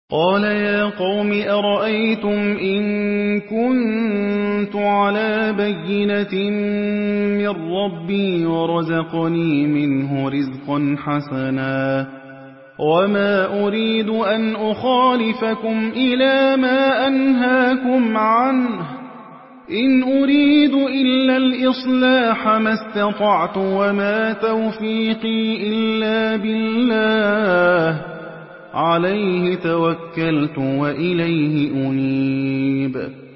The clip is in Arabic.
قَالَ يَا قَوْمِ أَرَأَيْتُمْ إِن كُنتُ عَلَىٰ بَيِّنَةٍ مِّن رَّبِّي وَرَزَقَنِي مِنْهُ رِزْقًا حَسَنًا وَمَا أُرِيدُ أَنْ أُخَالِفَكُمْ إِلَىٰ مَا أَنْهَاكُمْ عَنْهُ ۚ إِنْ أُرِيدُ إِلَّا الْإِصْلَاحَ مَا اسْتَطَعْتُ وَمَا تَوْفِيقِي إِلَّا بِاللَّهِ ۚ عَلَيْهِ تَوَكَّلْتُ وَإِلَيْهِ أُنِيبُ